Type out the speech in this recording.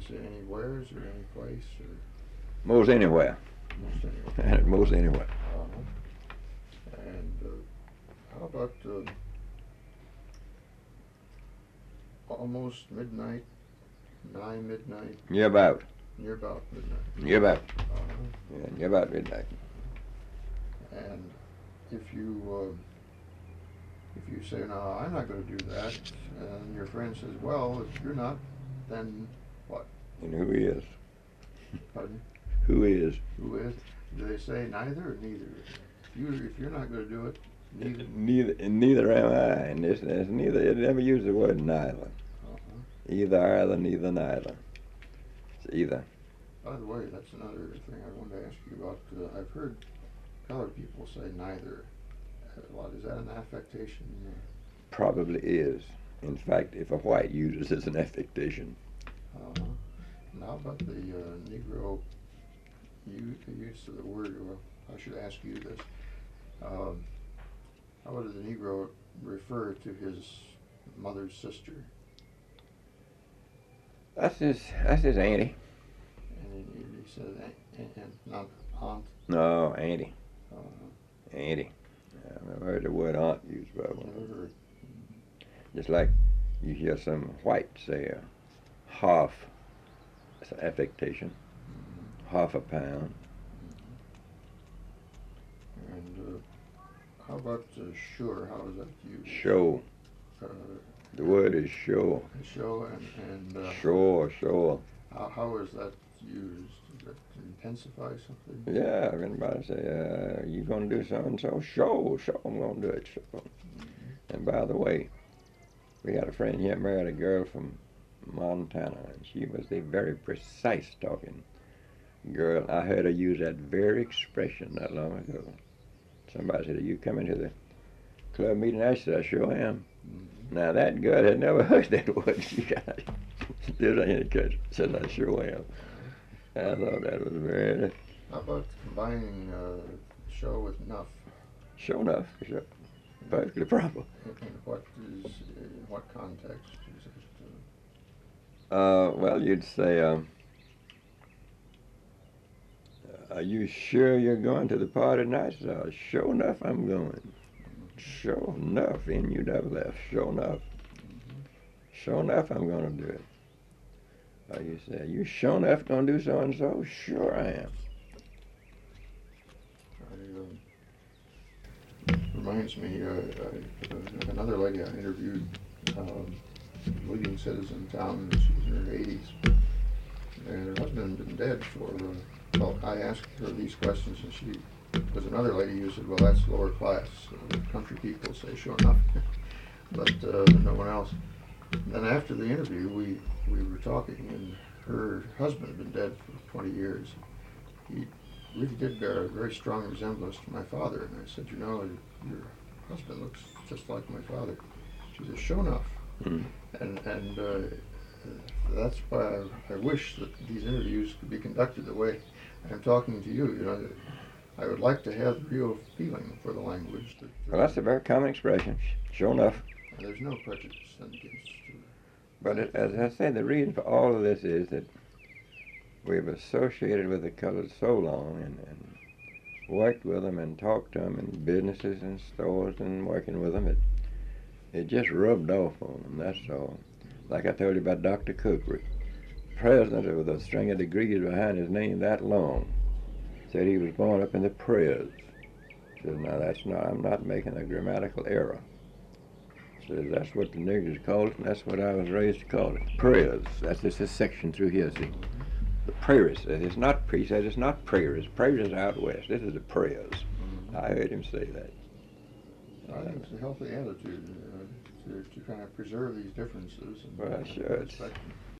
say anywheres or any place or Most anywhere. most anywhere? Most anywhere. And how about almost midnight, nigh midnight, Near about. near about midnight? Near about. Uh-huh. Yeah, near about midnight. And if you say, no, I'm not going to do that, and your friend says, well, if you're not, then what? And who is? Pardon? Who is? Who is? Do they say neither or neither? If you're not going to do it, neither. Neither am I. And there's neither. It never use the word neither. Uh-huh. Either, either, neither, neither. It's either. By the way, that's another thing I wanted to ask you about. I've heard colored people say neither a lot. Is that an affectation? Probably is. In fact, if a white uses it as an affectation. Uh-huh. And how about the Negro use of the word, well, I should ask you this. How would the Negro refer to his mother's sister? That's his auntie. And he said, not aunt. No, auntie. Uh-huh. Auntie. I've never heard the word aunt used by one. Never heard. Just like you hear some white say half. It's an affectation. Mm-hmm. Half a pound. Mm-hmm. And how about sure? How is that used? Show. The word is show. Show and Sure. how is that used? Is that to intensify something? Yeah, if anybody say, you gonna do so and so? Sure, I'm gonna do it, sure. Mm-hmm. And by the way, we got a friend here married a girl from Montana, and she was a very precise talking girl. I heard her use that very expression not long ago. Somebody said, are you coming to the club meeting? I said, I sure am. Mm-hmm. Now that girl had never heard that word. She got said, I sure am. I thought that was very... How about combining show with enough? Sure enough, sure. Perfectly proper. In what context is it? Well, you'd say, are you sure you're going to the party tonight? So, sure enough, I'm going. Mm-hmm. Sure enough, N-U-F-F, sure enough. Mm-hmm. Sure enough, I'm going to do it. Or you say, are you sure enough going to do so-and-so? Sure I am. Reminds me, another lady I interviewed, leading citizen in town, she was in her 80s, and her husband had been dead for, well, I asked her these questions, and she was another lady who said, well, that's lower class. Country people say, sure enough, but no one else. And then after the interview, we were talking, and her husband had been dead for 20 years. He really did bear a very strong resemblance to my father, and I said, you know, your husband looks just like my father. She said, sure enough. Mm. And that's why I wish that these interviews could be conducted the way I'm talking to you. You know, I would like to have real feeling for the language. Well, that's a very common expression, sure enough. And there's no prejudice against. But as I say, the reason for all of this is that we've associated with the colored so long and worked with them and talked to them in businesses and stores and working with them. It just rubbed off on them, that's all. Like I told you about Dr. Cookry, president with a string of degrees behind his name that long, said he was born up in the prayers. Said, now I'm not making a grammatical error. Says, that's what the niggers call it, and that's what I was raised to call it. Prayers. That's just a section through here, see. The prayers. It's not says it's not prayers. Prayers is out west. This is the prayers. Mm-hmm. I heard him say that. I think it's a healthy attitude to kind of preserve these differences. And well, sure.